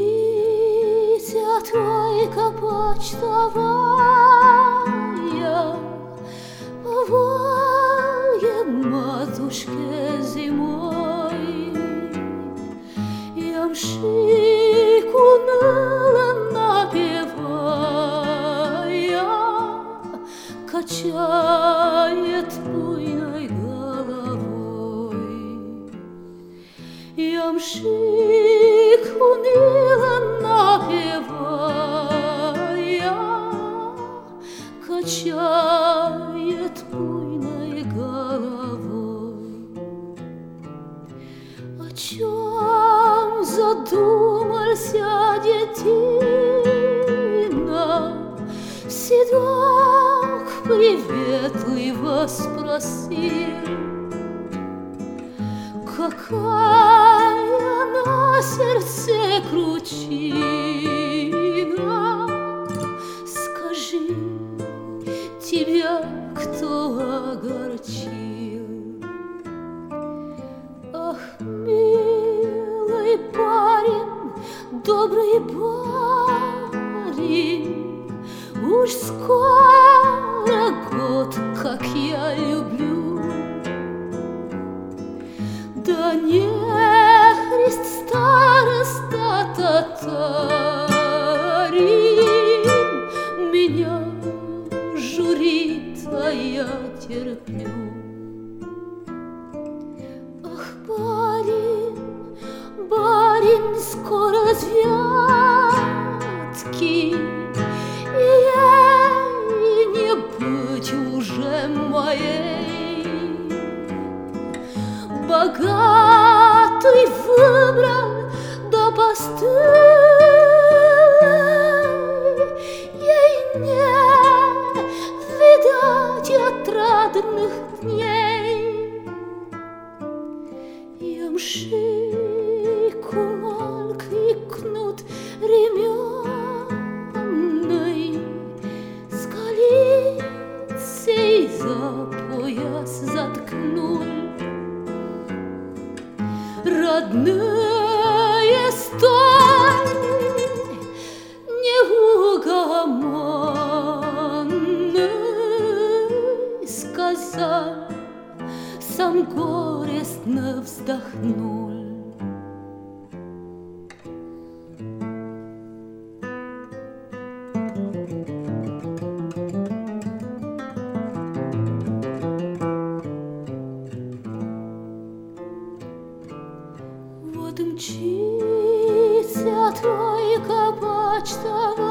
Мчится тройка почтовая по Волге матушке зимой. Ямщик уныло напевая качает буйной головой. Ямщик уныло напевая качает буйной головой. О чем задумался детина? Седок приветливо спросил: какая на сердце кручина? Скажи, тебя кто огорчил? Ах, милый парень, добрый парень, уж скоро год, как я люблю. Да нехрист староста татарин меня журит, а я терплю. Ах, барин, барин, скоро святки, и ей не быть уже моей. Богатый выбрал до постылой, ей не видать отрадных дней. Ямщик умолк и кнут ременной с голицей за пояс заткнул. Родные, стой, неугомонный, сказал, сам горестно вздохнул. Вот мчится тройка почтовая